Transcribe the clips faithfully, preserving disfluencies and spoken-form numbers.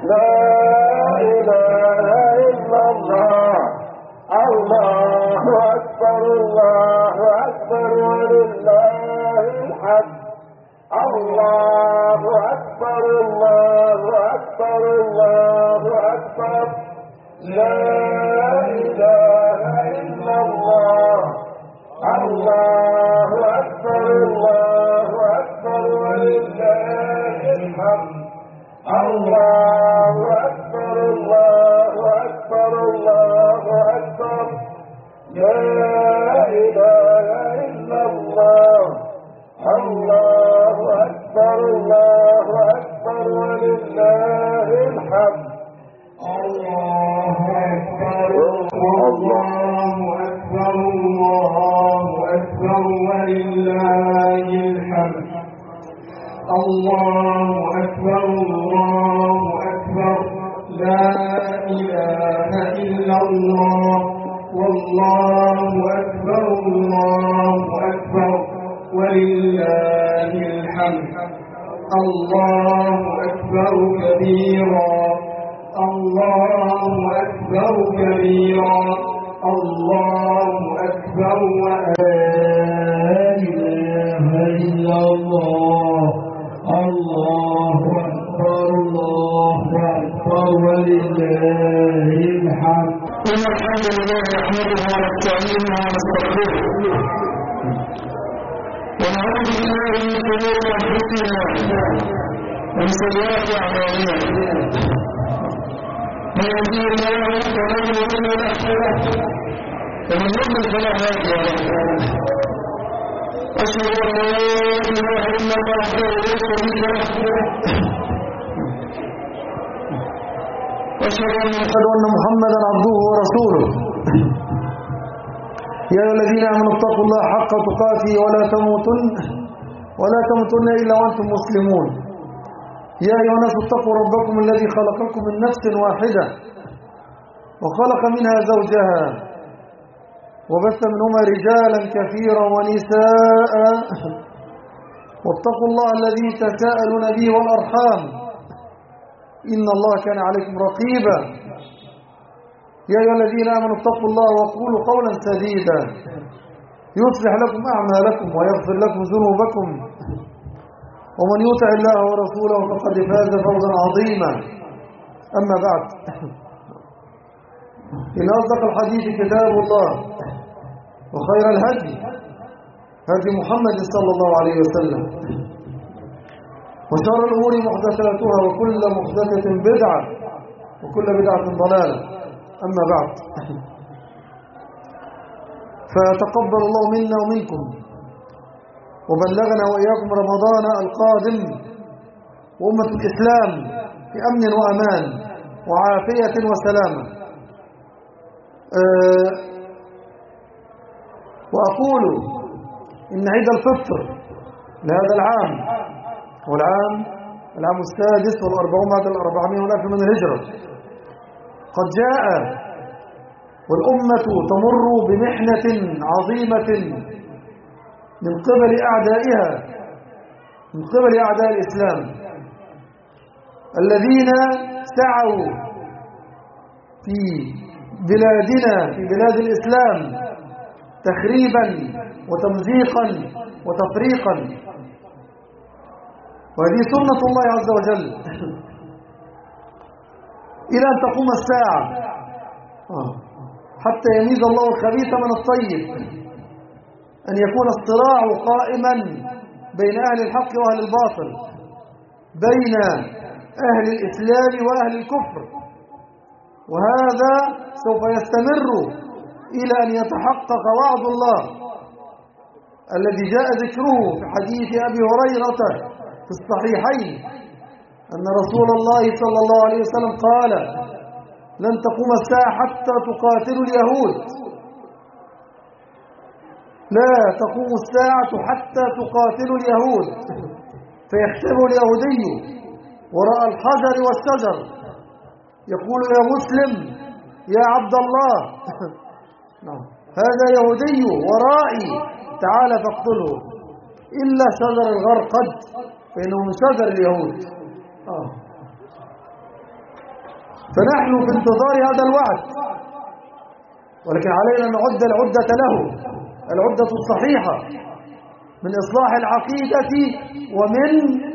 لا إله إلا الله الله أكبر الله أكبر ولله الحمد الله أكبر الله أكبر الله أكبر لا إله إلا الله الله أكبر الله أكبر ولله الحمد الله أكبر الله أكبر الله أكبر لا إله إلا الله الله أكبر الله أكبر ولله الحمد الله أكبر الله أكبر الله أكبر ولله الحمد الله أكبر الله أكبر لا إله إلا الله والله أكبر الله أكبر ولله الحمد الله أكبر كبيرا الله أكبر كبيرا الله أكبر ولا إله إلا الله الله أكبر الله أكبر ولله الحمد إن الحمد لله نحمده ونستعينه ونستغفره ونعوذ بالله من شرور أنفسنا ومن سيئات أعمالنا من يهده الله فلا مضل له ومن يضلل فلا هادي له أشهد أن لا إله إلا الله وحده لا شريك له وأشهد أن محمدا عبده ورسوله يا أيها الذين آمنوا اتقوا الله حق تقاته ولا تموتن ولا تموتن إلا وأنتم مسلمون يا أيها الناس اتقوا ربكم الذي خلقكم من نفس واحدة وخلق منها زوجها وبث منهما رجالا كثيرا ونساء واتقوا الله الذي تساءلون به والأرحام إن الله كان عليكم رقيبا يا أيها الذين آمنوا اتقوا الله وقولوا قولا سديدا يصلح لكم أعمالكم ويغفر لكم ذنوبكم ومن يطع الله ورسوله فقد فاز فوزا عظيما أما بعد إن أصدق الحديث كتاب الله وخير الهدي هدي محمد صلى الله عليه وسلم وشر الأمور محدثاتها وكل محدثة بدعة وكل بدعة ضلالة أما بعد فتقبل الله منا ومنكم وبلغنا وإياكم رمضان القادم وأمة الإسلام في أمن وأمان وعافية وسلامة أه وأقول إن عيد الفطر لهذا العام هو العام العام السادس والأربعون بعد الأربعمائة والألف من الهجرة قد جاء والأمة تمر بمحنة عظيمة من قبل أعدائها من قبل أعداء الإسلام الذين سعوا في بلادنا في بلاد الإسلام تخريبا وتمزيقا وتفريقا وهذه سنة الله عز وجل إلى أن تقوم الساعة حتى يميز الله الخبيث من الطيب أن يكون الصراع قائما بين أهل الحق وأهل الباطل بين أهل الإسلام وأهل الكفر وهذا سوف يستمر إلى أن يتحقق وعد الله الذي جاء ذكره في حديث أبي هريرة في الصحيحين أن رسول الله صلى الله عليه وسلم قال لن تقوم الساعة حتى تقاتلوا اليهود لا تقوم الساعة حتى تقاتلوا اليهود فيختبئ اليهودي وراء الحجر والشجر يقول يا مسلم يا عبد الله هذا يهودي ورائي تعال فاقتله إلا شجر الغرقد فإنه من شجر اليهود آه. فنحن في انتظار هذا الوعد، ولكن علينا أن نعد العدة له، العدة الصحيحة من إصلاح العقيدة ومن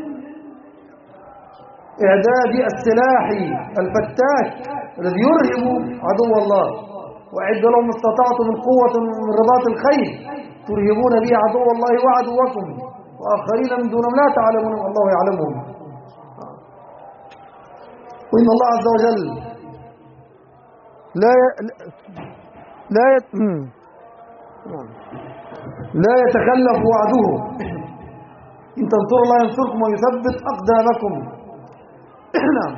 إعداد السلاح الفتاك الذي يرهب عدو الله. وأعد لهم ما استطعتم من قوة من رباط الخيل ترهبون به عدو الله وعدوكم وآخرين من دونهم لا تعلمون والله يعلمهم. وإن الله عز وجل لا ي... لا ي... لا يتخلف وعده. إن تنصروا الله ينصركم ويثبت أقدامكم. نعم.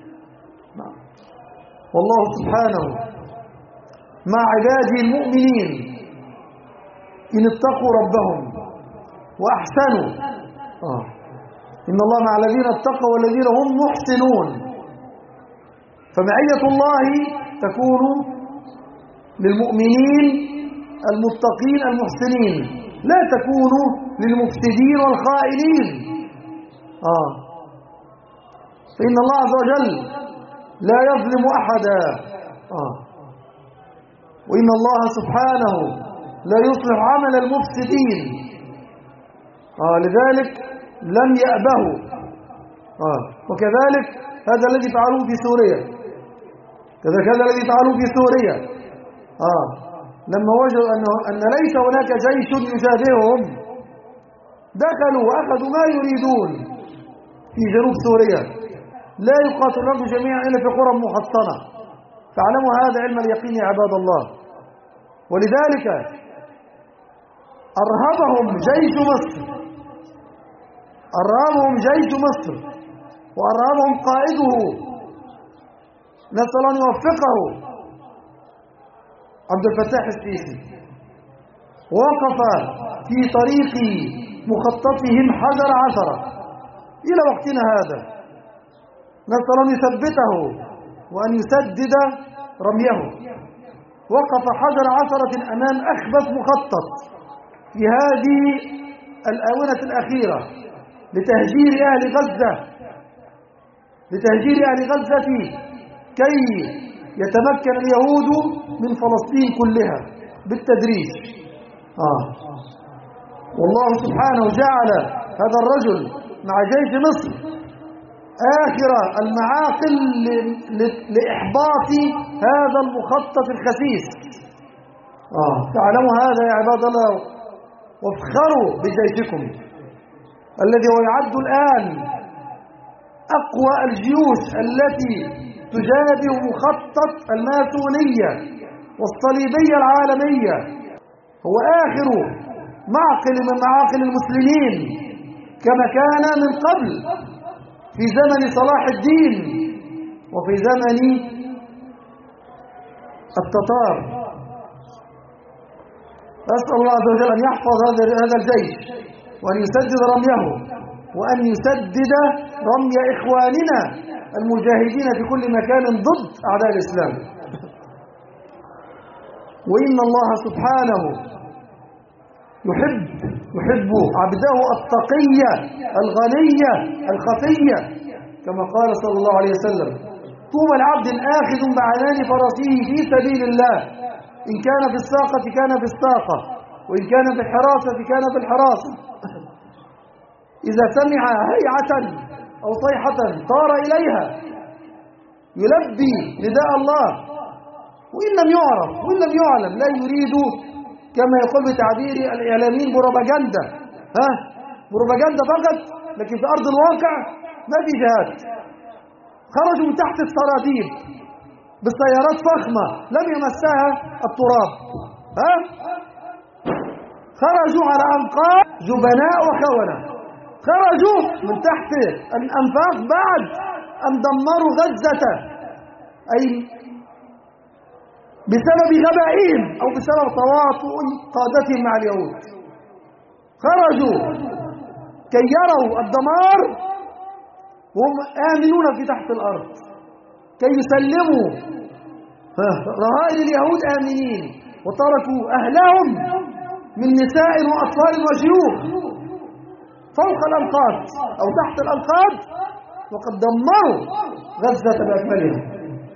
والله سبحانه مع عباده المؤمنين إن اتقوا ربهم وأحسنوا. آه. إن الله مع الذين اتقوا والذين هم محسنون. فمعية الله تكون للمؤمنين المتقين المحسنين، لا تكون للمفسدين والخائنين. آه. فإن الله عز وجل لا يظلم أحدا. آه. وإن الله سبحانه لا يصلح عمل المفسدين. آه. لذلك لم يأبهوا. آه. وكذلك هذا الذي فعلوه في سوريا، كذلك هذا الذي فعلوه في سوريا. آه. لما وجدوا أنه أن ليس هناك جيش يشابههم دخلوا وأخذوا ما يريدون في جنوب سوريا، لا يقاتلون جميعا إلا في قرى محصنة. فاعلموا هذا علم اليقين يا عباد الله. ولذلك أرهبهم جيش مصر، أرهبهم جيش مصر وأرهبهم قائده، نسأل أن يوفقه، عبد الفتاح السيسي. وقف في طريق مخططهم حجر عثرة إلى وقتنا هذا، نسأل أن يثبته وأن يسدد رميه. وقف حجر عثرة أمام أخبث مخطط في هذه الآونة الأخيرة لتهجير أهل غزة، لتهجير أهل غزة كي يتمكن اليهود من فلسطين كلها بالتدريج. آه. والله سبحانه جعل هذا الرجل مع جيش مصر آخر المعاقل لإحباط هذا المخطط الخسيس. آه. تعلموا هذا يا عباد الله، وافخروا بجيشكم الذي هو يعد الآن أقوى الجيوش التي تجابه مخطط الماسونية والصليبية العالمية. هو آخر معقل من معاقل المسلمين كما كان من قبل في زمن صلاح الدين وفي زمن التتار. أسأل الله عز وجل أن يحفظ هذا الجيش وأن يسدد رميه وأن يسدد رمي إخواننا المجاهدين في كل مكان ضد أعداء الإسلام. وإن الله سبحانه يحب يحب عبده التقية الغنية الخفية، كما قال صلى الله عليه وسلم: طوبى العبد آخذ بعنان فرسه في سبيل الله، إن كان في الساقة كان في الساقة، وإن كان في الحراسة كان في الحراسة. إذا سمع هيعة أو صيحة طار إليها يلبي نداء الله، وإن لم يعرف وإن لم يعلم لا يريد، كما يقول بتعبير الإعلاميين، بروباغندا. ها بروباغندا فقط، لكن في أرض الواقع ما في جهاد. خرجوا من تحت السراديب بالسيارات فخمة لم يمسها التراب. ها خرجوا على أنقاض جبناء وخونة، خرجوا من تحت الأنفاق بعد أن دمروا غزة، أي بسبب غبائهم أو بسبب تواطؤ قادتهم مع اليهود. خرجوا كي يروا الدمار وهم آمنون في تحت الأرض، كي يسلموا رهائن اليهود آمنين، وتركوا أهلهم من نساء وأطفال وشيوخ فوق الأنقاض أو تحت الأنقاض، وقد دمروا غزة بأكملها.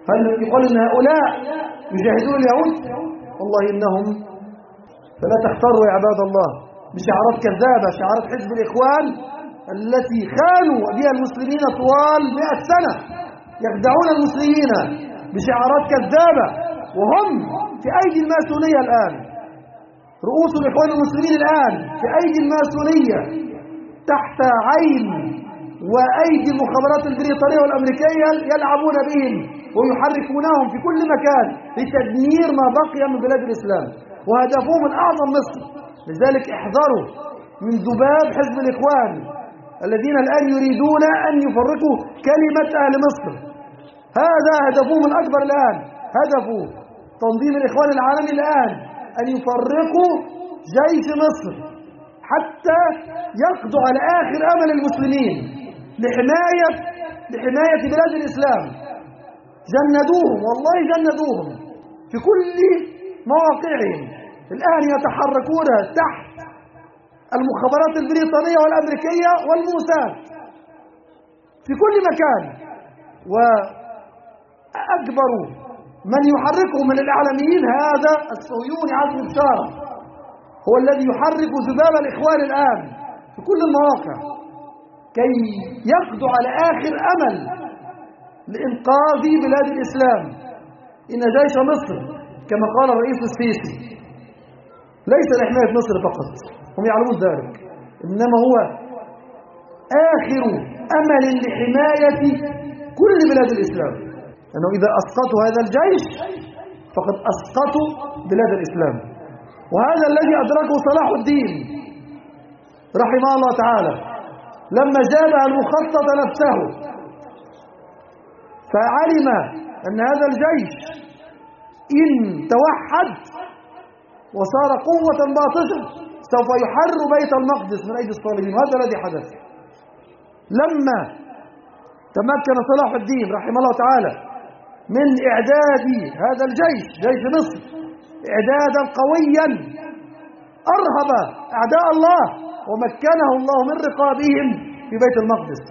هل يقال أن هؤلاء يجاهدون اليهود؟ والله إنهم، فلا تختاروا يا عباد الله بشعارات كذابة، شعارات حزب الإخوان التي خانوا بها المسلمين طوال مئة سنة، يخدعون المسلمين بشعارات كذابة وهم في أيدي الماسونية الآن. رؤوس الإخوان المسلمين الآن في أيدي الماسونية تحت عين وأيدي المخابرات البريطانية والأمريكية، يلعبون بهم ويحركونهم في كل مكان لتدمير ما بقي من بلاد الإسلام، وهدفهم الأعظم مصر. لذلك احذروا من ذباب حزب الإخوان الذين الآن يريدون أن يفرقوا كلمة أهل مصر. هذا هدفهم الأكبر الآن، هدف تنظيم الإخوان العالمي الآن أن يفرقوا جيش مصر حتى يقضوا على آخر أمل المسلمين لحماية لحماية بلاد الإسلام. جندوهم، والله جندوهم في كل مواقعهم. الآن يتحركون تحت المخابرات البريطانية والأمريكية والموساد في كل مكان، وأكبر من يحركهم من الإعلاميين هذا الصهيوني عزمي بشارة، هو الذي يحرك ذباب الإخوان الآن في كل المواقع كي يقضوا على آخر أمل لإنقاذ بلاد الإسلام. إن جيش مصر كما قال الرئيس السيسي ليس لحماية مصر فقط، هم يعلمون ذلك، إنما هو آخر أمل لحماية كل بلاد الإسلام، أنه إذا أسقطوا هذا الجيش فقد أسقطوا بلاد الإسلام. وهذا الذي أدركه صلاح الدين رحمه الله تعالى لما جابه المخطط نفسه، فعلم أن هذا الجيش إن توحد وصار قوة باطشة سوف يحرر بيت المقدس من أيدي الصليبيين، وهذا الذي حدث. لما تمكن صلاح الدين رحمه الله تعالى من إعداد هذا الجيش، جيش مصر، إعدادا قويا أرهب أعداء الله ومكنه الله من رقابهم في بيت المقدس.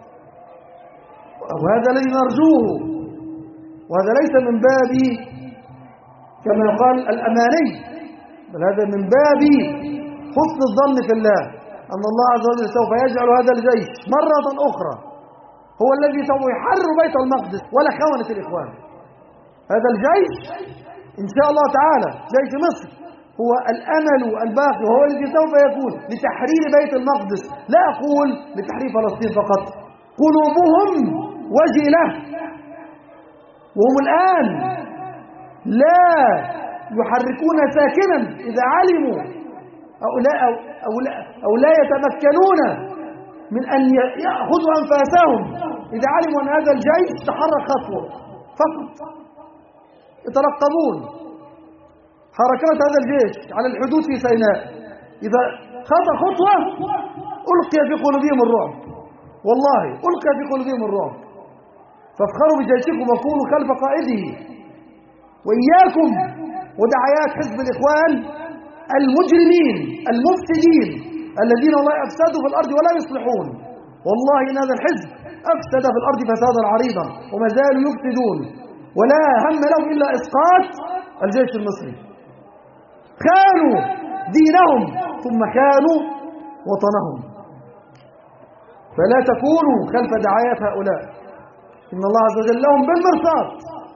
وهذا الذي نرجوه، وهذا ليس من باب كما يقال الأماني، بل هذا من باب حسن الظن في الله أن الله عز وجل سوف يجعل هذا الجيش مرة أخرى هو الذي سوف يحرر بيت المقدس ولا خونة الإخوان. هذا الجيش إن شاء الله تعالى جيش مصر هو الأمل الباقي، وهو الذي سوف يكون لتحرير بيت المقدس، لا أقول لتحرير فلسطين فقط. قلوبهم وجلة وهم الآن لا يحركون ساكنا إذا علموا أو لا, أو, أو لا, أو لا يتمكنون من أن يأخذوا أنفاسهم إذا علموا أن هذا الجيش تحرك خطوة فقط. يترقبون حركات هذا الجيش على الحدود في سيناء، إذا خطأ خطوة ألقي في قلوبهم الرعب، والله ألقي في قلوبهم الرعب. فافخروا بجيشكم وكونوا خلف قائده. وإياكم ودعايات حزب الإخوان المجرمين المفسدين الذين والله أفسدوا في الأرض ولا يصلحون. والله إن هذا الحزب أفسد في الأرض فسادا عريضا وما زالوا يفسدون، ولا هم لهم إلا إسقاط الجيش المصري. خانوا دينهم ثم خانوا وطنهم. فلا تكونوا خلف دعايات هؤلاء، إن الله عز وجل لهم بالمرصاد.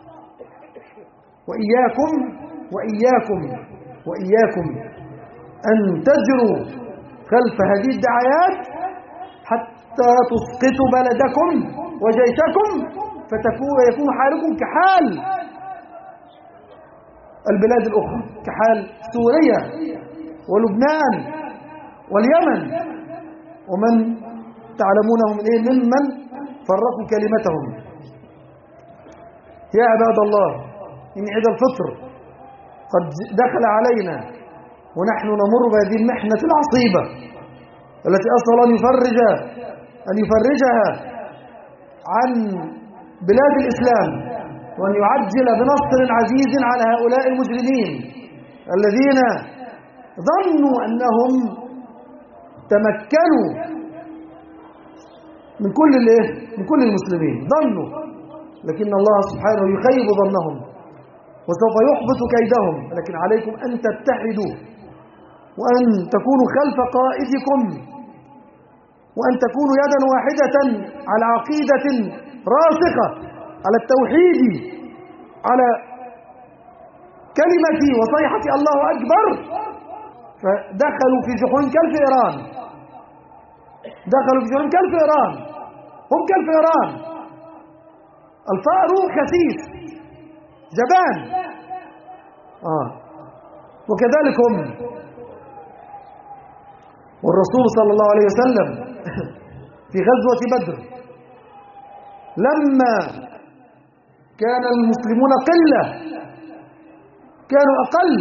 وإياكم وإياكم وإياكم أن تجروا خلف هذه الدعايات حتى تسقطوا بلدكم وجيشكم فيكون حالكم كحال البلاد الأخرى، كحال سوريا ولبنان واليمن ومن تعلمونهم من إيه ممن فرقوا كلمتهم. يا عباد الله، إن عيد الفطر قد دخل علينا ونحن نمر بهذه المحنة العصيبة التي أسأل أن يفرج أن يفرجها عن بلاد الإسلام، وأن يعجل بنصر عزيز على هؤلاء المجرمين الذين ظنوا أنهم تمكنوا من كل من كل المسلمين، ظنوا لكن الله سبحانه يخيب ظنهم وسوف يحبط كيدهم. لكن عليكم أن تتحدوا وأن تكونوا خلف قائدكم وأن تكونوا يدا واحدة على عقيدة راسخة، على التوحيد، على كلمة وصيحة الله أكبر. فدخلوا في جحون كالفئران، دخلوا في جحون كالفئران، هم كالفئران. الفأر خسيس جبان، آه. وكذلك هم. والرسول صلى الله عليه وسلم في غزوة بدر لما كان المسلمون قلة، كانوا أقل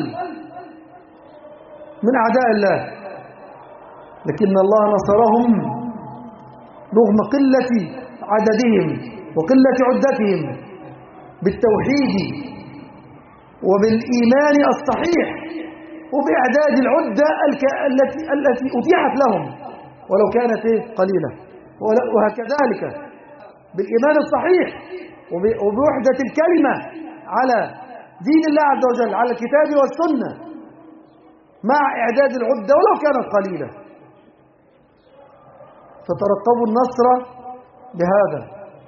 من أعداء الله، لكن الله نصرهم رغم قلة عددهم وقلة عدتهم بالتوحيد وبالإيمان الصحيح وبإعداد العدة التي التي أتيحت لهم ولو كانت قليلة، وهكذلك بالإيمان الصحيح وبوحدة الكلمة على دين الله عز وجل، على الكتاب والسنة، مع إعداد العدة ولو كانت قليلة. فترقبوا النصر بهذا.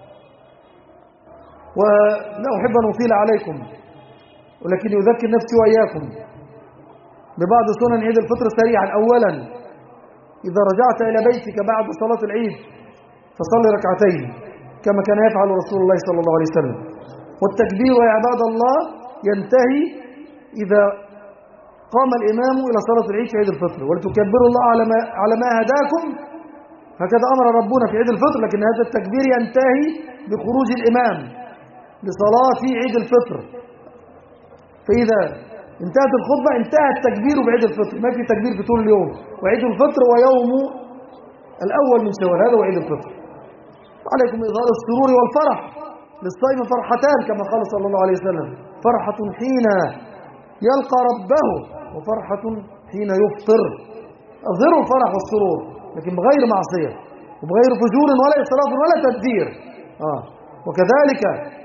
ولا أحب أن أطيل عليكم، ولكن يذكر نفسي وإياكم ببعض سنن عيد الفطر سريعا. أولا، إذا رجعت إلى بيتك بعد صلاة العيد فصلي ركعتين كما كان يفعل رسول الله صلى الله عليه وسلم. والتكبير يا عباد الله ينتهي إذا قام الإمام إلى صلاة العيد في عيد الفطر، ولتكبروا الله على ما, على ما هداكم، هكذا أمر ربنا في عيد الفطر. لكن هذا التكبير ينتهي بخروج الإمام لصلاة عيد الفطر، فإذا انتهت الخطبة انتهى التكبير بعيد الفطر، ما في تكبير في طول اليوم. وعيد الفطر ويوم الأول من شوال، هذا هو عيد الفطر. عليكم إظهار السرور والفرح. للصائم فرحتان كما قال صلى الله عليه وسلم: فرحة حين يلقى ربه وفرحة حين يفطر. أظهروا الفرح والسرور، لكن بغير معصية وبغير فجور ولا إسراف ولا تبذير. آه. وكذلك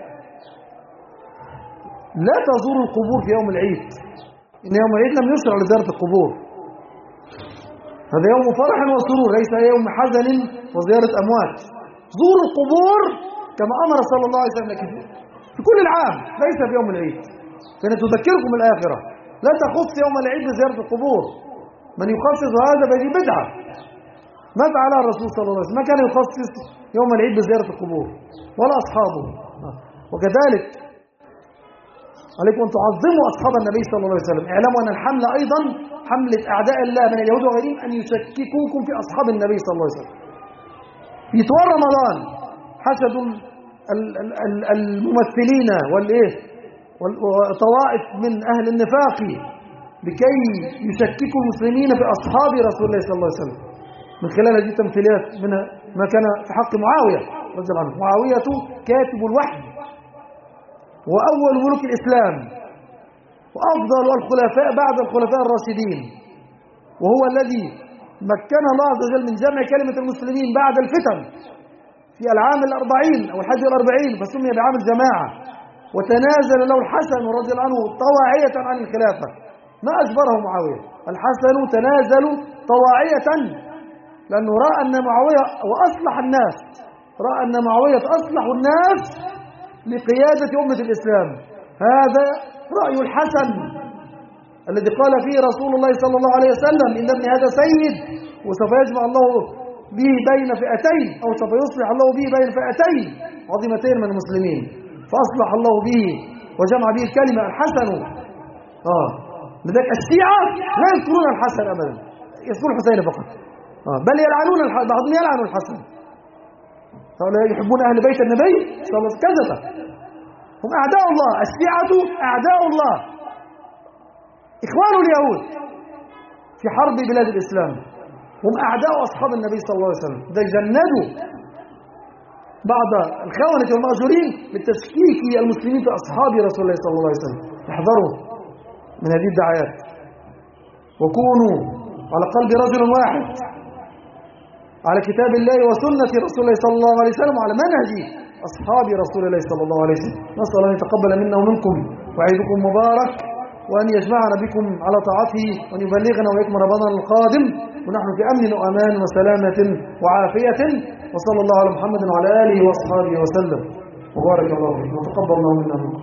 لا تزوروا القبور في يوم العيد، إن يوم العيد لم يشرع لزيارة القبور. هذا يوم فرح وسرور، ليس يوم حزن وزيارة أموات. زوروا القبور كما أمر صلى الله عليه وسلم في كل العام، ليس في يوم العيد، كانت تذكركم الآخرة. لا تخص يوم العيد بزيارة القبور. من يخصص هذا فهذه بدعة. ما فعلها الرسول صلى الله عليه وسلم، ما كان يخصص يوم العيد بزيارة القبور ولا أصحابه. وكذلك عليكم أن تعظموا أصحاب النبي صلى الله عليه وسلم. اعلموا أن الحملة أيضا حملة أعداء الله من اليهود وغيرهم أن يشككوكم في أصحاب النبي صلى الله عليه وسلم. في طوال رمضان حشدوا الممثلين والإيه وطوائف من أهل النفاق لكي يشككوا المسلمين في أصحاب رسول الله صلى الله عليه وسلم من خلال هذه التمثيلات، منها ما كان في حق معاوية رضي الله عنه. معاوية كاتب الوحي وأول ملوك الإسلام وأفضل الخلفاء بعد الخلفاء الراشدين، وهو الذي مكن الله عز وجل من جمع كلمة المسلمين بعد الفتن في العام الأربعين أو الحج الأربعين، فسمي بعام الجماعة. وتنازل له الحسن رضي الله عنه طواعية عن الخلافة، ما أجبره معاوية. الحسن تنازل طواعية لأنه رأى أن معاوية وأصلح الناس، رأى أن معاوية أصلح الناس لقيادة أمة الإسلام. هذا رأي الحسن الذي قال فيه رسول الله صلى الله عليه وسلم: إن ابن هذا سيد وسوف يجمع الله به بين فئتين، أو سوف يصلح الله به بين فئتين عظيمتين من المسلمين، فأصلح الله به وجمع به الكلمة. الحسن آه لذلك الشيعة لا يذكرون الحسن أبدا، يذكرون الحسين فقط، آه بل يلعنون الحسن، بعضهم يلعن الحسن. هؤلاء يحبون أهل بيت النبي صلى الله عليه وسلم، كذبة، هم أعداء الله. الشيعة أعداء الله، إخوان اليهود في حرب بلاد الإسلام، هم أعداء أصحاب النبي صلى الله عليه وسلم. ده جندوا بعض الخونة والمأجورين للتشكيك المسلمين في أصحاب رسول الله صلى الله عليه وسلم. احذروا من هذه الدعايات، وكونوا على قلب رجل واحد على كتاب الله وسنة رسول الله صلى الله عليه وسلم وعلى منهج أصحاب رسول الله صلى الله عليه وسلم. نسأل أن يتقبل منا ومنكم وعيدكم مبارك، وأن يجمعنا بكم على طاعته، وأن يبلغنا وإياكم رمضان القادم ونحن في أمن وأمان وسلامة وعافية. وصلى الله على محمد وعلى آله وأصحابه وسلم وبارك الله فيكم وتقبل الله منا ومنكم.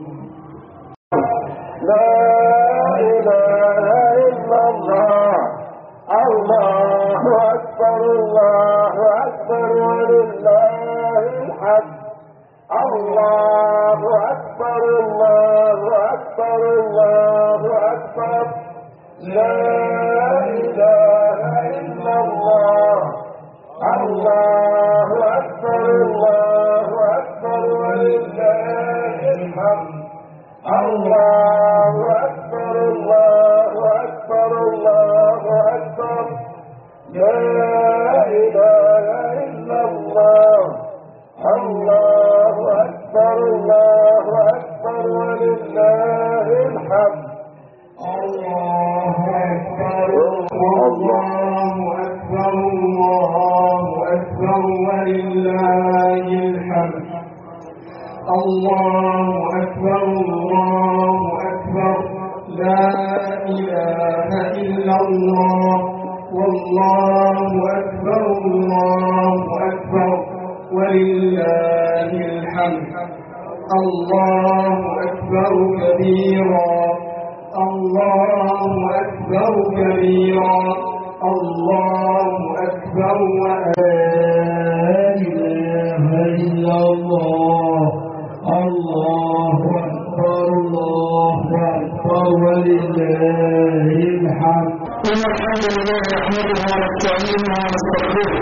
لا إله إلا الله. الله أكبر الله أكبر ولله الحمد. الله أكبر الله أكبر الله أكبر. لا إله إلا الله. الله أكبر الله أكبر ولله الحمد. الله أكبر الله أكبر الله أكبر. لا إله إلا الله. الله أكبر الله أكبر ولله الحمد. الله أكبر الله أكبر الله أكبر ولله الحمد. الله أكبر الله أكبر. لا إله إلا الله. والله أكبر الله أكبر ولله الحمد. الله أكبر كبيرا. الله أكبر كبيرا. الله أكبر ولا إله إلا الله. الله أكبر الله أكبر ولله الحمد. إن الحمد لله نحمده ونستعينه ونستغفره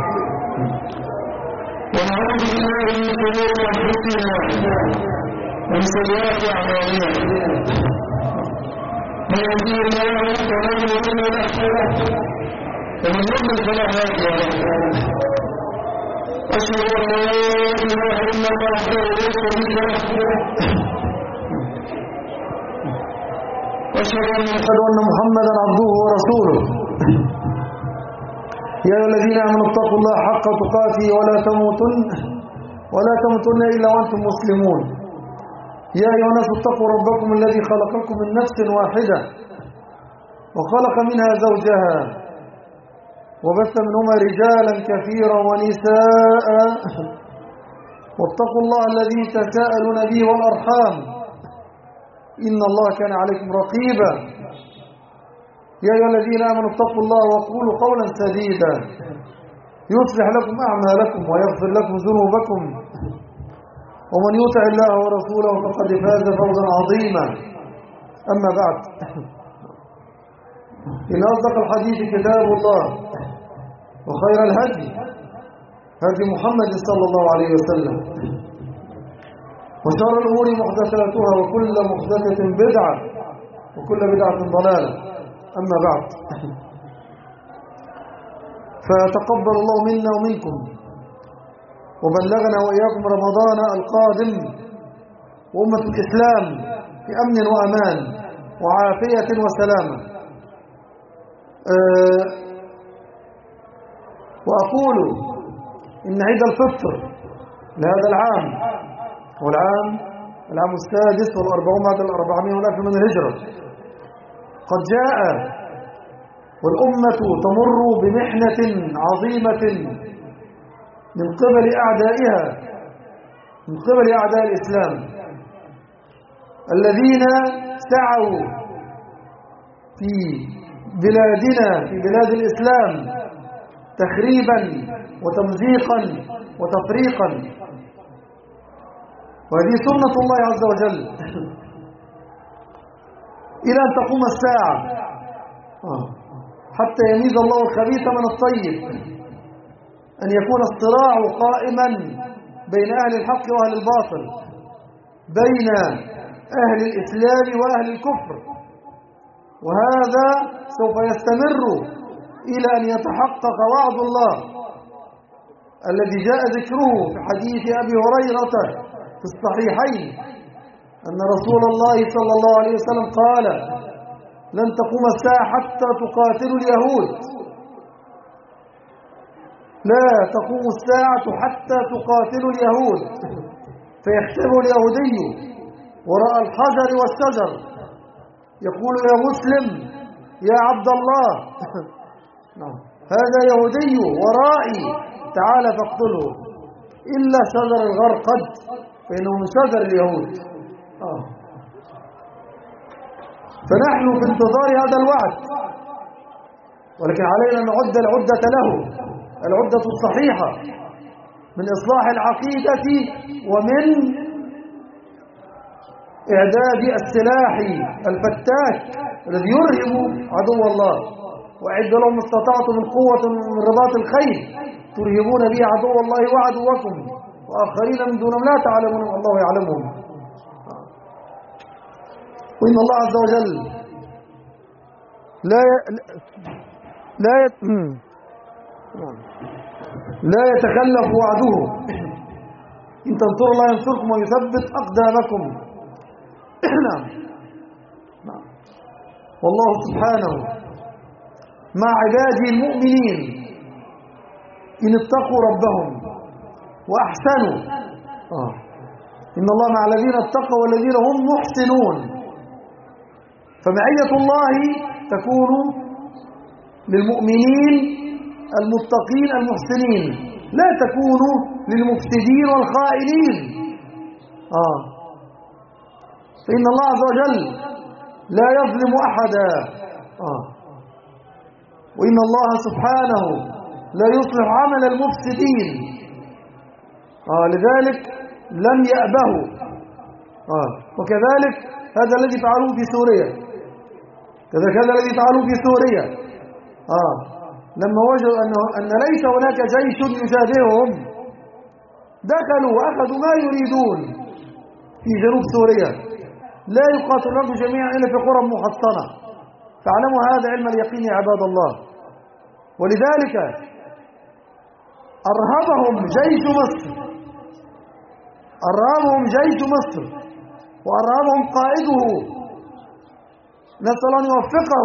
ونعوذ بالله من شرور أنفسنا ومن سيئات أعمالنا. من يهده الله فلا مضل له ومن يضلل فلا هادي له. أشهد أن لا إله إلا الله وحده لا شريك له وأشهد أن محمدا عبده ورسوله. يا أيها الذين آمنوا اتقوا الله حق تقاته ولا تموتن ولا تموتن إلا وأنتم مسلمون. يا أيها الناس اتقوا ربكم الذي خلقكم من نفس واحدة وخلق منها زوجها وبث منهما رجالا كثيرا ونساء واتقوا الله الذي تساءلون به والأرحام إن الله كان عليكم رقيبا. يا أيها الذين آمنوا اتقوا الله وقولوا قولا سديدا يصلح لكم أعمالكم ويغفر لكم ذنوبكم ومن يطع الله ورسوله فقد فاز فوزا عظيما. أما بعد، إن أصدق الحديث كتاب الله وخير الهدي هدي محمد صلى الله عليه وسلم وشر الأمور محدثاتها وكل محدثة بدعة وكل بدعة ضلالة. أما بعد، فتقبل الله منا ومنكم وبلغنا وإياكم رمضان القادم وأمة الإسلام في أمن وأمان وعافية وسلامة. أه وأقول إن عيد الفطر لهذا العام هو العام العام السادس والأربعون بعد الأربعمائة والألف من الهجرة قد جاء، والأمة تمر بمحنة عظيمة من قبل أعدائها، من قبل أعداء الإسلام الذين سعوا في بلادنا في بلاد الإسلام تخريبا وتمزيقا وتفريقا. وهذه سنة الله عز وجل إلى أن تقوم الساعة حتى يميز الله الخبيث من الطيب، أن يكون الصراع قائما بين أهل الحق وأهل الباطل، بين أهل الإسلام وأهل الكفر. وهذا سوف يستمر إلى أن يتحقق وعد الله الذي جاء ذكره في حديث أبي هريرة في الصحيحين أن رسول الله صلى الله عليه وسلم قال: لن تقوم الساعة حتى تقاتلوا اليهود، لا تقوم الساعة حتى تقاتلوا اليهود فيختبئ اليهودي وراء الحجر والشجر يقول يا مسلم يا عبد الله هذا يهودي ورائي تعال فاقتله إلا شجر الغرقد فإنه من شجر اليهود آه. فنحن في انتظار هذا الوعد، ولكن علينا أن نعد العدة له، العدة الصحيحة من إصلاح العقيدة ومن إعداد السلاح الفتاك الذي يرهب عدو الله. وأعد لهم ما استطعتم من قوة من رباط الخيل ترهبون به عدو الله وعدوكم وآخرين من دونهم لا تعلمون والله يعلمهم. وإن الله عز وجل لا ي... لا ي... لا يتخلف وعده. إن تنصروا الله ينصركم ويثبت أقدامكم. نعم نعم. والله سبحانه مع عباده المؤمنين إن اتقوا ربهم وأحسنوا. آه. إن الله مع الذين اتقوا والذين هم محسنون. فمعية الله تكون للمؤمنين المتقين المحسنين، لا تكون للمفسدين والخائنين. آه. فإن الله عز وجل لا يظلم أحدا. آه. وإن الله سبحانه لا يصلح عمل المفسدين. آه. لذلك لم يأبهوا. آه. وكذلك هذا الذي فعلوه في سوريا، كذلك هذا الذي فعلوه في سوريا. آه. لما وجدوا أنه أن ليس هناك جيش يشابههم دخلوا وأخذوا ما يريدون في جنوب سوريا، لا يقاتلون جميعا إلا في قرى محصنة. فاعلموا هذا علم اليقين يا عباد الله. ولذلك أرهبهم جيش مصر، أرهبهم جيش مصر وأرهبهم قائده، نسأل أن يوفقه،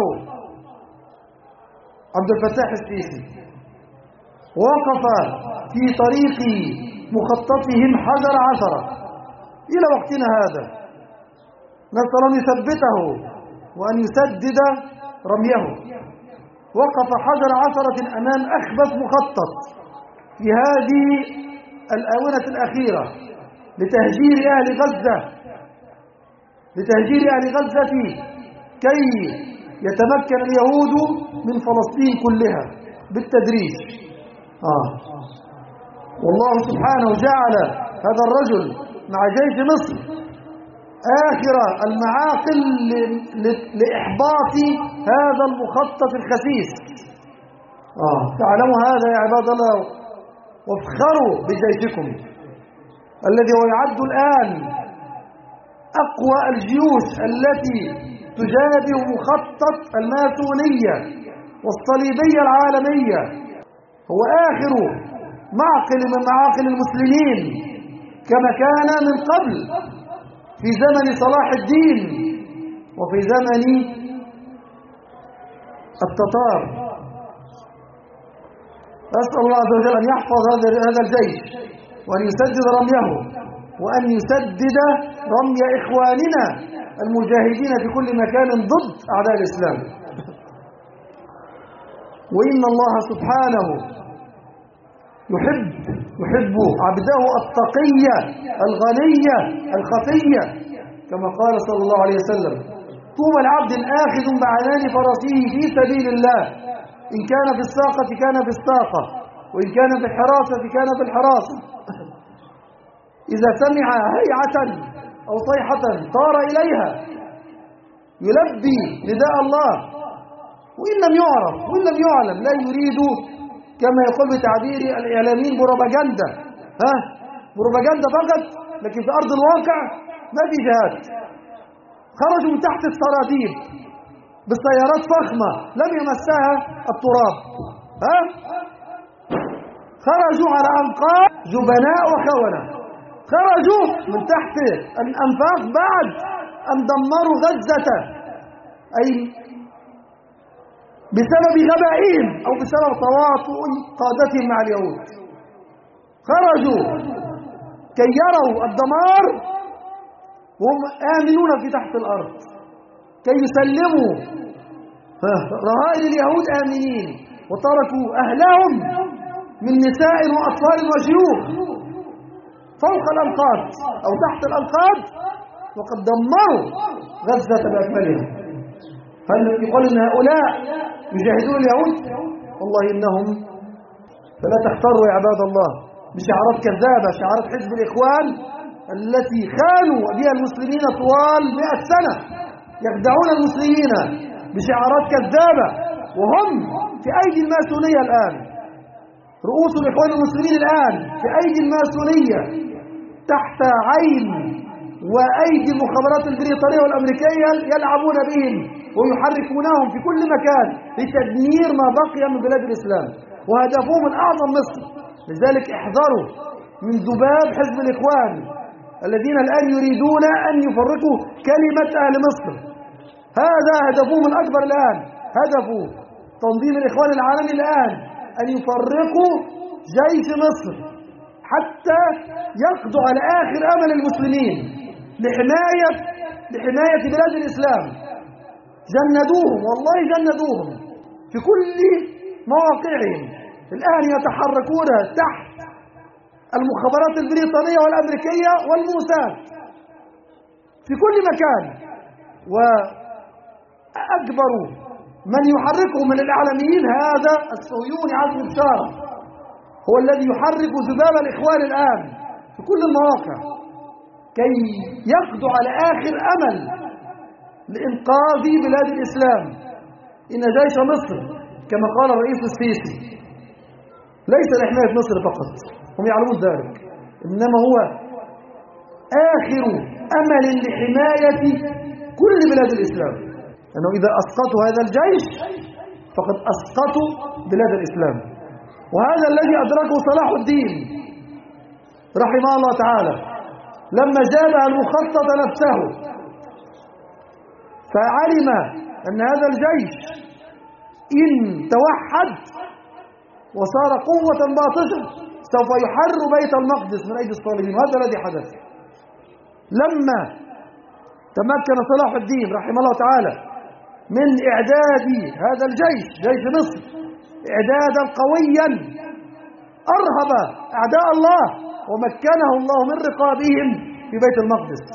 عبد الفتاح السيسي. وقف في طريق مخططهم حجر عثرة إلى وقتنا هذا، نسأل أن يثبته وأن يسدد رميه. وقف حجر عثرة أمام أخبث مخطط في هذه الآونة الأخيرة لتهجير أهل غزة، لتهجير أهل غزة كي يتمكن اليهود من فلسطين كلها بالتدريج. آه. والله سبحانه جعل هذا الرجل مع جيش مصر آخر المعاقل لإحباط هذا المخطط الخسيس. آه. تعلموا هذا يا عباد الله، وافخروا بجيشكم الذي هو يعد الآن أقوى الجيوش التي تجابه مخطط الماسونية والصليبية العالمية. هو آخر معقل من معاقل المسلمين كما كان من قبل في زمن صلاح الدين وفي زمن التتار. أسأل الله عز وجل أن يحفظ هذا الجيش وأن يسدد رميه وأن يسدد رمي إخواننا المجاهدين في كل مكان ضد أعداء الإسلام. وإن الله سبحانه يحب يحب عبده التقية الغنية الخفية كما قال صلى الله عليه وسلم: طوبى العبد آخذ بعنان فرسه في سبيل الله، إن كان في الساقة كان في الساقة، وإن كان في الحراسة كان في الحراسة. إذا سمع هيعة أو صيحة طار إليها يلبي نداء الله، وإن لم يعرف وإن لم يعلم لا يريد كما يقول بتعبير الإعلاميين بروباغندا. ها بروباغندا فقط، لكن في أرض الواقع ما في جهاد. خرجوا من تحت السراديب بالسيارات فخمة لم يمسها التراب. ها خرجوا على أنقاض جبناء وخونة، خرجوا من تحت الأنفاق بعد أن دمروا غزة، أي بسبب غبائهم أو بسبب تواطؤ قادتهم مع اليهود. خرجوا كي يروا الدمار وهم آمنون في تحت الأرض، كي يسلموا رهائن اليهود آمنين، وتركوا أهلهم من نساء وأطفال وشيوخ فوق الأنقاض أو تحت الأنقاض، وقد دمروا غزة بأكملها. هل يقول إن هؤلاء يجاهدون اليهود؟ والله إنهم، فلا تختاروا يا عباد الله بشعارات كذابة، شعارات حزب الإخوان التي خانوا بها المسلمين طوال مئة سنة، يخدعون المسلمين بشعارات كذابة وهم في أيدي الماسونية الآن. رؤوس الإخوان المسلمين الآن في أيدي الماسونية تحت عين وأيدي المخابرات البريطانية والأمريكية، يلعبون بهم ويحركونهم في كل مكان لتدمير ما بقي من بلاد الإسلام، وهدفهم الأعظم مصر. لذلك احذروا من ذباب حزب الإخوان الذين الآن يريدون أن يفرقوا كلمة أهل مصر. هذا هدفهم الأكبر الآن، هدف تنظيم الإخوان العالمي الآن أن يفرقوا جيش مصر حتى يقضوا على آخر أمل المسلمين لحماية لحماية بلاد الإسلام. جندوهم، والله جندوهم في كل مواقعهم. الآن يتحركون تحت المخابرات البريطانية والأمريكية والموساد في كل مكان، وأكبر من يحركهم من الإعلاميين هذا الصهيوني عزمي بشارة، هو الذي يحرك ذباب الإخوان الآن في كل المواقع كي يقضوا على آخر أمل لإنقاذ بلاد الإسلام. إن جيش مصر كما قال الرئيس السيسي ليس لحماية مصر فقط، هم يعلمون ذلك، إنما هو آخر أمل لحماية كل بلاد الإسلام، أنه إذا أسقطوا هذا الجيش فقد أسقطوا بلاد الإسلام. وهذا الذي أدركه صلاح الدين رحمه الله تعالى لما جابه المخطط نفسه، فعلم أن هذا الجيش إن توحد وصار قوة باطشة سوف يحرر بيت المقدس من أيدي الصليبيين. وهذا الذي حدث لما تمكن صلاح الدين رحمه الله تعالى من إعداد هذا الجيش، جيش مصر، إعدادا قويا أرهب أعداء الله ومكنه الله من رقابهم في بيت المقدس.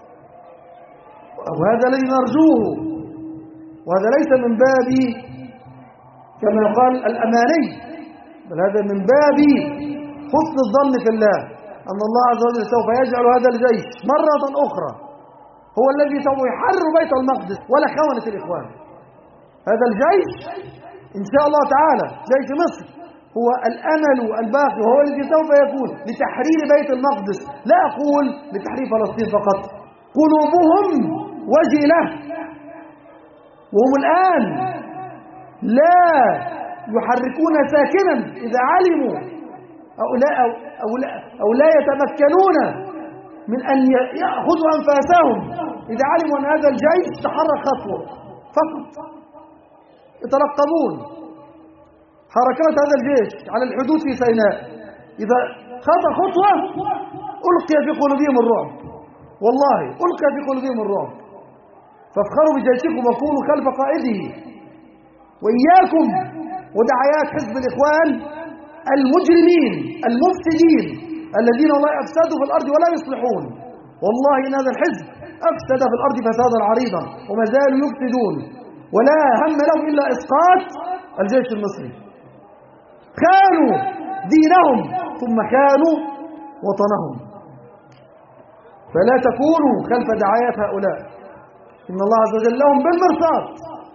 وهذا الذي نرجوه، وهذا ليس من باب كما يقال الأماني، بل هذا من باب حسن الظن في الله أن الله عز وجل سوف يجعل هذا الجيش مرة أخرى هو الذي سوف يحرر بيت المقدس ولا خونة الإخوان. هذا الجيش إن شاء الله تعالى جيش مصر هو الأمل الباقي، وهو الذي سوف يكون لتحرير بيت المقدس، لا أقول لتحرير فلسطين فقط. قلوبهم وجلة وهم الآن لا يحركون ساكنا إذا علموا أو لا, أو, أو لا, أو لا يتمكنون من أن يأخذوا أنفاسهم إذا علموا أن هذا الجيش تحرك خطوة فقط. يترقبون حركات هذا الجيش على الحدود في سيناء، إذا خطأ خطوة ألقي في قلوبهم الرعب، والله ألقي في قلوبهم الرعب. فافخروا بجيشكم وكونوا خلف قائده. وإياكم ودعايات حزب الإخوان المجرمين المفسدين الذين والله أفسدوا في الأرض ولا يصلحون. والله إن هذا الحزب أفسد في الأرض فسادا عريضا وما زالوا يفسدون، ولا هم لهم إلا إسقاط الجيش المصري. خانوا دينهم ثم خانوا وطنهم. فلا تكونوا خلف دعايات هؤلاء، إن الله عز وجل لهم بالمرصاد.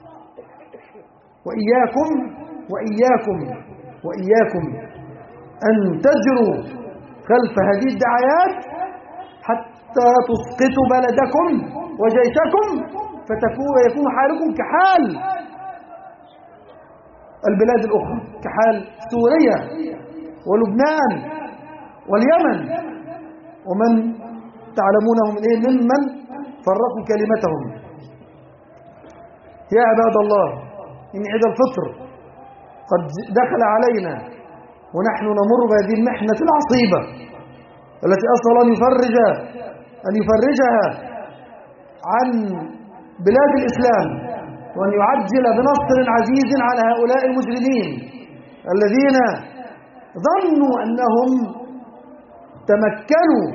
وإياكم وإياكم وإياكم أن تجروا خلف هذه الدعايات حتى تسقطوا بلدكم وجيشكم فيكون حالكم كحال البلاد الأخرى، كحال سوريا ولبنان واليمن ومن تعلمونهم من إيه ممن فرقوا كلمتهم. يا عباد الله، إن عيد الفطر قد دخل علينا ونحن نمر بهذه المحنة العصيبة التي أسأل أن يفرج أن يفرجها عن بلاد الإسلام، وأن يعجل بنصر عزيز على هؤلاء المجرمين الذين ظنوا أنهم تمكنوا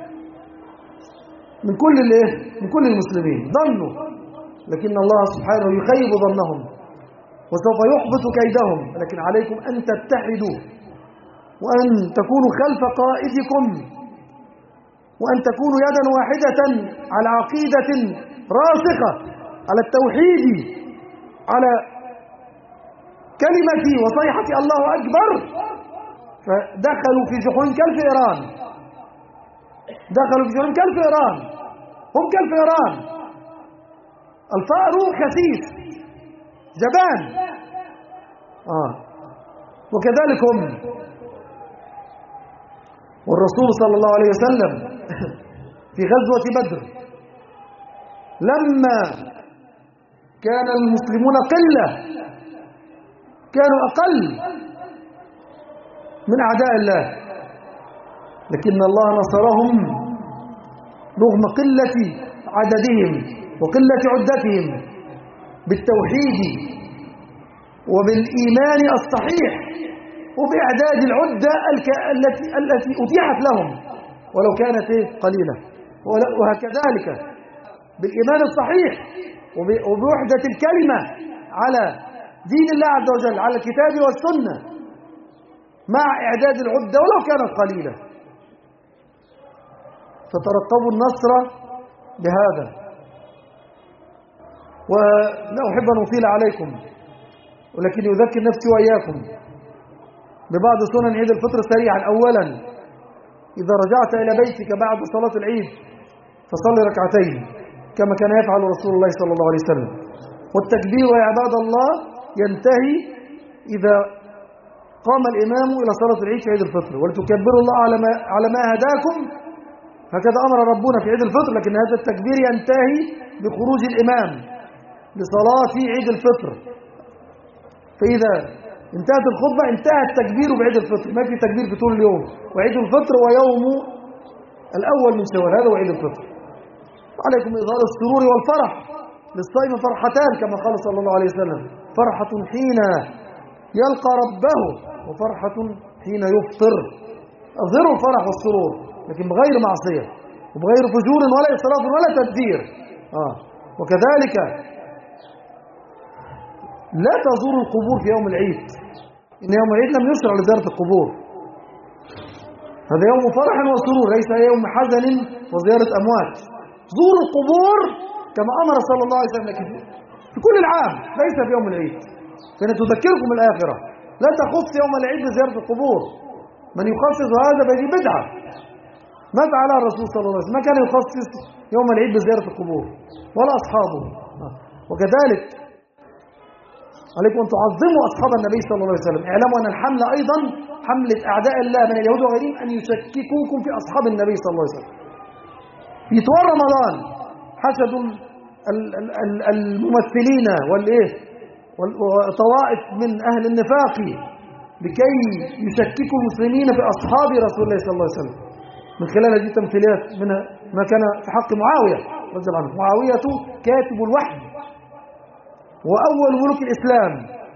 من كل من كل المسلمين، ظنوا، لكن الله سبحانه يخيب ظنهم وسوف يحبط كيدهم. لكن عليكم أن تتحدوا، وأن تكونوا خلف قائدكم، وأن تكونوا يدا واحدة على عقيدة راسخة، على التوحيد، على كلمة وصيحة الله أكبر. فدخلوا في جحون كلف إيران، دخلوا في جحون كلف إيران، هم كلف إيران. الفأر خسيس جبان، آه. وكذلك هم. والرسول صلى الله عليه وسلم في غزوة بدر لما كان المسلمون قلة، كانوا أقل من أعداء الله، لكن الله نصرهم رغم قلة عددهم وقلة عدتهم بالتوحيد وبالإيمان الصحيح وبإعداد العدة التي التي أتيحت لهم ولو كانت قليلة، وهكذلك بالإيمان الصحيح وبوحدة الكلمة على دين الله عز وجل، على الكتاب والسنة، مع إعداد العدة ولو كانت قليلة. فترقبوا النصر بهذا. ولا أحب أن أطيل عليكم، ولكن يذكر نفسي وإياكم ببعض سنن عيد الفطر سريعا. أولا، إذا رجعت إلى بيتك بعد صلاة العيد فصلي ركعتين كما كان يفعل رسول الله صلى الله عليه وسلم. والتكبير يا عباد الله ينتهي إذا قام الإمام إلى صلاة العيد في عيد الفطر، ولتكبروا الله على ما, على ما هداكم، هكذا أمر ربنا في عيد الفطر. لكن هذا التكبير ينتهي بخروج الإمام لصلاة عيد الفطر، فإذا انتهت الخطبة انتهى التكبير بعيد الفطر، ما في تكبير في طول اليوم. وعيد الفطر ويوم الأول من شوال، هذا وعيد الفطر. عليكم إظهار السرور والفرح، للصائم فرحتان كما قال صلى الله عليه وسلم: فرحة حين يلقى ربه، وفرحة حين يفطر. أظهروا الفرح والسرور، لكن بغير معصية وبغير فجور ولا إسراف ولا تبذير. آه. وكذلك لا تزوروا القبور في يوم العيد، إن يوم العيد لم يشرع لزيارة القبور، هذا يوم فرح وسرور، ليس يوم حزن وزيارة أموات. زوروا القبور كما أمر صلى الله عليه وسلم، لكن في كل العام ليس في يوم العيد، كانت تذكركم الآخرة. لا تخص يوم العيد بزيارة القبور، من يخصص هذا بهذه بدعة. ما فعلها الرسول صلى الله عليه وسلم، ما كان يخصص يوم العيد بزيارة القبور ولا أصحابه. وكذلك عليكم أن تعظموا أصحاب النبي صلى الله عليه وسلم. اعلموا أن الحملة أيضا حملة أعداء الله من اليهود وغيرهم أن يشككوكم في أصحاب النبي صلى الله عليه وسلم. في طوال رمضان حشدوا الممثلين والإيه وطوائف من أهل النفاق لكي يشككوا المسلمين في أصحاب رسول الله صلى الله عليه وسلم، من خلال هذه التمثيلات، من ما كان في حق معاوية رضي الله عنه. معاوية كاتب الوحي وأول ملوك الإسلام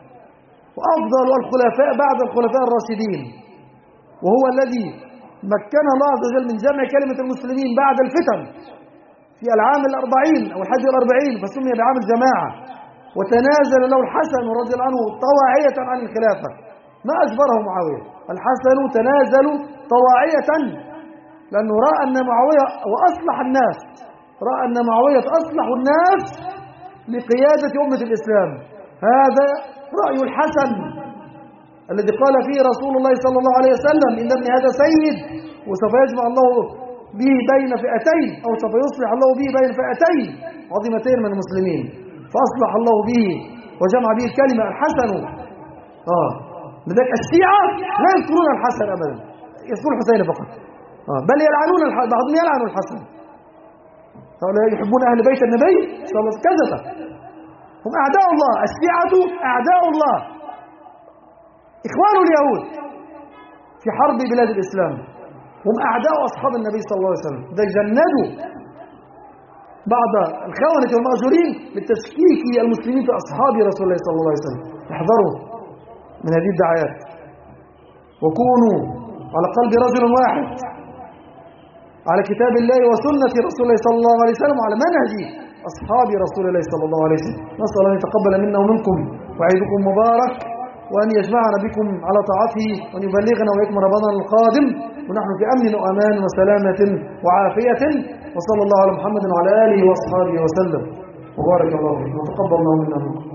وأفضل الخلفاء بعد الخلفاء الراشدين، وهو الذي مكن الله عز وجل من جمع كلمة المسلمين بعد الفتن في العام الأربعين أو الحج الأربعين، فسمي بعام الجماعة. وتنازل له الحسن رضي الله عنه طواعية عن الخلافة، ما أجبره معاوية. الحسن تنازل طواعية لأنه رأى أن معاوية وأصلح الناس، رأى أن معاوية أصلح الناس لقيادة أمة الإسلام. هذا رأي الحسن الذي قال فيه رسول الله صلى الله عليه وسلم: إن ابن هذا سيد وسوف يجمع الله به بين فئتين، أو سوف يصلح الله به بين فئتين عظيمتين من المسلمين، فأصلح الله به وجمع به الكلمة. الحسن آه لذلك الشيعة لا يذكرون الحسن أبدا، يذكرون الحسين فقط، آه بل يلعنون الحسن، بعضهم يلعن الحسن. هؤلاء يحبون أهل بيت النبي صلى الله عليه وسلم كذبة، هم أعداء الله. الشيعة أعداء الله، إخوان اليهود في حرب بلاد الإسلام، هم أعداء أصحاب النبي صلى الله عليه وسلم. ده جندوا بعض الخونة والمأجورين لتشكيك المسلمين في أصحاب رسول الله صلى الله عليه وسلم. احذروا من هذه الدعايات، وكونوا على قلب رجل واحد على كتاب الله وسنة رسول الله صلى الله عليه وسلم وعلى منهج أصحاب رسول الله صلى الله عليه وسلم. نسأل الله أن يتقبل منا ومنكم وعيدكم مبارك، وأن يجمعنا بكم على طاعته، وأن يبلغنا وإياكم رمضان القادم ونحن في أمن وأمان وسلامة وعافية. وصلى الله على محمد وعلى آله وأصحابه وسلم وبارك الله فيكم وتقبل الله منا ومنكم.